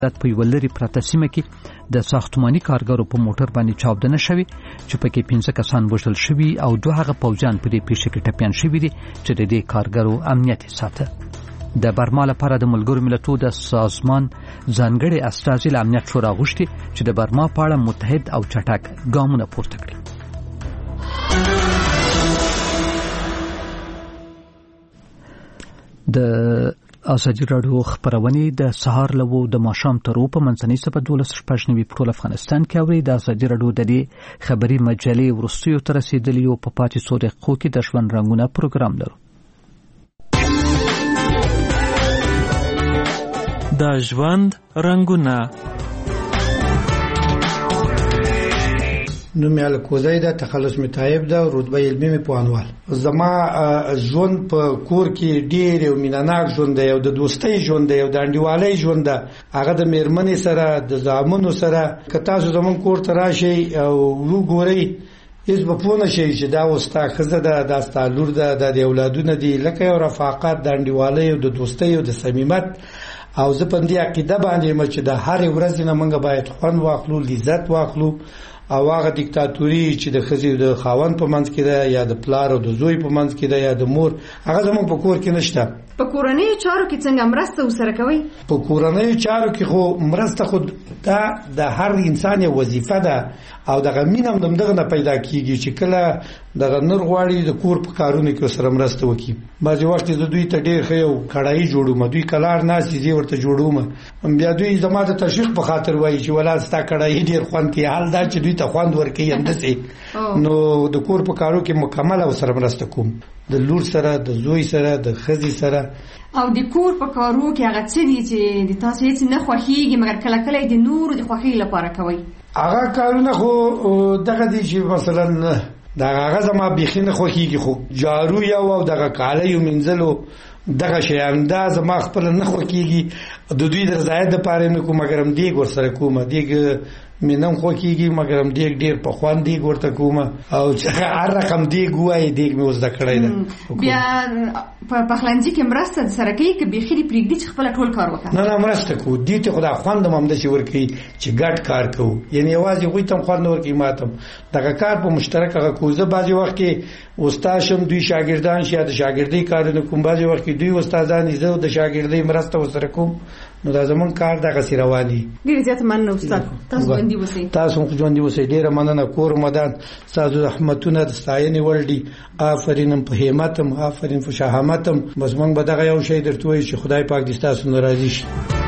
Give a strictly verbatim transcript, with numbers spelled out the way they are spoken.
په یوه لرې پرته سیمه کې د ساختماني کارګرو په موټر باندې چاودنه شوې چې پکې پنځه کسان وژل شوي او دوه هغه پوځیان په دې پیښه کې ټپیان شوي دي چې د دې کارګرو امنیت یې ساته. د برما لپاره د ملګرو ملتونو د سازمان ځانګړي استازي له امنیت شورا غوښتي چې د برما په اړه متحد او چټک ګامونه پورته کړي. د ازادي راډیو خبرونه د سهار له د ماښام تر اوسه په منځنۍ سپه دولس شپږ نوي په ټول افغانستان کې اوري. د ازادي راډیو د دې خبري مجلې ورستیو تر رسیدلی او په پاتې څو دقیقو کې د ژوند رنگونه پروګرام لرو. د ژوند رنگونه نوم یې الکوزی ده، تخلص می طایب ده، رتبه علمي می پوهنوال. زما ژوند په کور کې ډېر یو میناناک ژوند دی، یو د دوستۍ ژوند دی، یو د انډیوالۍ ژوند ده. هغه د میرمنې سره، د زامنو سره. که تاسو زمون کور ته راشئ او وګورئ هیڅ به پوه نشئ چې دا اوس ستا ښځه ده، دا ستا لور ده، دا د اولادونه دي. لکه یو رفاقت د انډیوالۍ او د دوستۍ او د صمیمیت. او زه په دې عقیده باندې یم چې د هرې ورځې نه موږ باید خوند واخلو، لذت واخلو. او هغه دیکتاتوري چې د ښځې د خاوند په منځ کې ده یا د پلار او د زوی په منځ کې ده یا د مور، هغه زموږ په کور کې نشته. په کورنیو چارو کې څنګه مرسته وسره کوي؟ په کورنیو چارو کې خو مرسته خو دا د هر انسان یو وظیفه ده او دغه مینه هم دغه نه پیدا کیږي چې کله دغه نر غواړي د کور په کارونو کې سره مرسته وکړي. بعضې وخت د دوی ته ډېر ښه یو کړایي جوړوم، دوی کلار ناستي زه ورته جوړوم، بیا دوی زما د تشویق په خاطر وایي چې ولا ستا کړایي ډېر خوند کوي. حال دا چې دوی ته خوند ورکوي همداسې نو د کور په کارو کې مکمل او سره مرسته کوم، د لور سره، د زوی سره، د ښځې سره. او د کور په کارو کې هغه څه دي چې د تاسو هیڅ نه خوښیږي مګر کله کله د نورو د خوښۍ لپاره کوي؟ هغه کارونه خو دغه دي چې مثلا دغه هغه زما بیخي نه خوښیږي، خو جارو یو او دغه کالیو مینځلو دغه شیان دا زما خپل نه خوښیږي. د دوی د رضایت لپاره مې کوم مګر هم دیګ ورسره کوم، دیګ مې نه خوښیږي مګر هم دیګ ډېر په خوند دیګ ورته کوم او چې هر رقم دیګ وایي دیګ مې اوس زده کړی ده. بیا په پخلنځي کې مرسته سره کوي که بیخي دې پرېږدي چې خپله ټول کار وکړي؟ نه نه مرسته کوو، دې ته خو دا خوند هم همداسې ورکوي چې ګډ کار کوو، یعنې یوازې هغوی ته هم خوند نه ورکوي، ما ته هم دغه کار په مشترک هغه کوو. زه بعضې وخت کې استاد شم، دوی شاګردان شي یا د شاګردۍ کارونه کوم، بعضې وخت کې دوی استادان دي زه د شاګردۍ مرسته ورسره کوم. نو دا زمون کار دغسې روان دي. ډېرې زیاته مننه استاد، تاسو ژوندي اوسئ. تاسو هم ژوندي اوسئ. ډېره مننه. کور مدان ستاسو زحمتونه د ستاینې وړ دي. آفرین په همت هم، آفرین په شهامت هم. بس موږ به دغه یو شی درته وایو چې خدای پاک دې ستاسو نه راضي شي.